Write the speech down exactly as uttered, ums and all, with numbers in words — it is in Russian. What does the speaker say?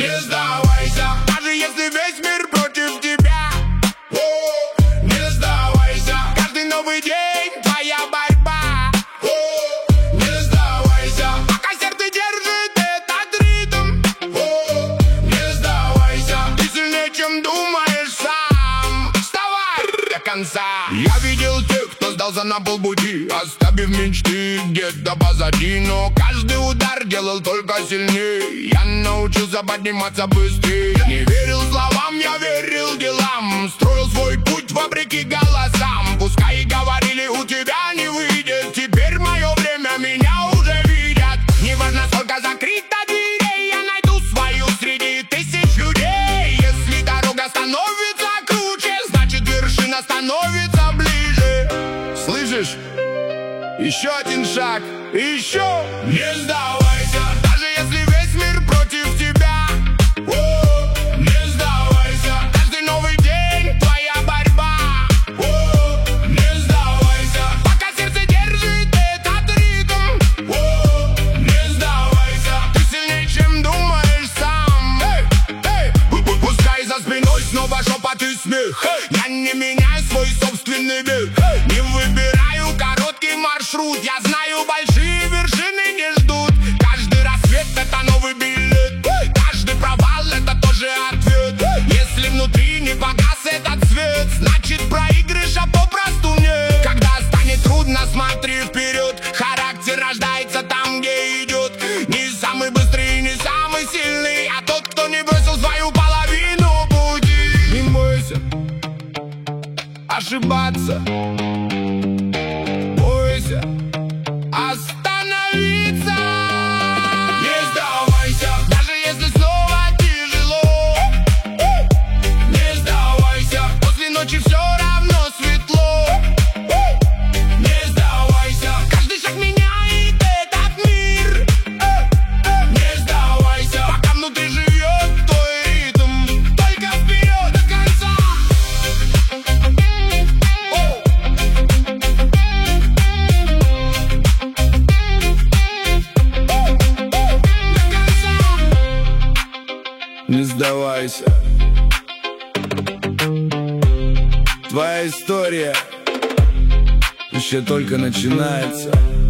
Не сдавайся, даже если весь мир против тебя. О, не сдавайся, каждый новый день твоя борьба. О, не сдавайся, пока сердце держит этот ритм. О, не сдавайся, ты сильнее, чем думаешь сам. Вставай до конца. Я видел тех, кто сдался на полпути, оставив мечты где-то позади. Но каждый удар делал только сильнее. Я научился подниматься быстрее. Не верил словам, я верил делам. Строил свой путь вопреки голосам. Пускай и говорили, у тебя не выйдет. Теперь мое время, меня уже видят. Неважно, сколько закрыто дверей, я найду свою среди тысяч людей. Если дорога становится круче, значит вершина становится ближе. Слышишь? Еще один шаг, еще. Не сдавайся, даже если весь мир против тебя. О, не сдавайся, каждый новый день твоя борьба. О, не сдавайся, пока сердце держит этот ритм. О, не сдавайся, ты сильнее, чем думаешь сам. Эй, эй, пускай за спиной снова шепот и смех. Я не меняю свой собственный бег. Не выбираю короткий маршрут. Я знаю, большие вершины не ждут. Каждый рассвет — это новый билет. Каждый провал — это тоже ответ. Если внутри не погас этот свет, значит проигрыша попросту нет. Когда станет трудно, смотри вперед. Характер рождается там, где идет. Не самый быстрый, не самый сильный, а тот, кто не бросил свою половину пути. Не бойся ошибаться, бойся остановиться. Не сдавайся, даже если снова тяжело. Не сдавайся, после ночи все равно светло. Не сдавайся, каждый шаг меняет этот мир. Не сдавайся, пока внутри живет твой ритм. Только вперед до конца. Не сдавайся. Твоя история еще только начинается.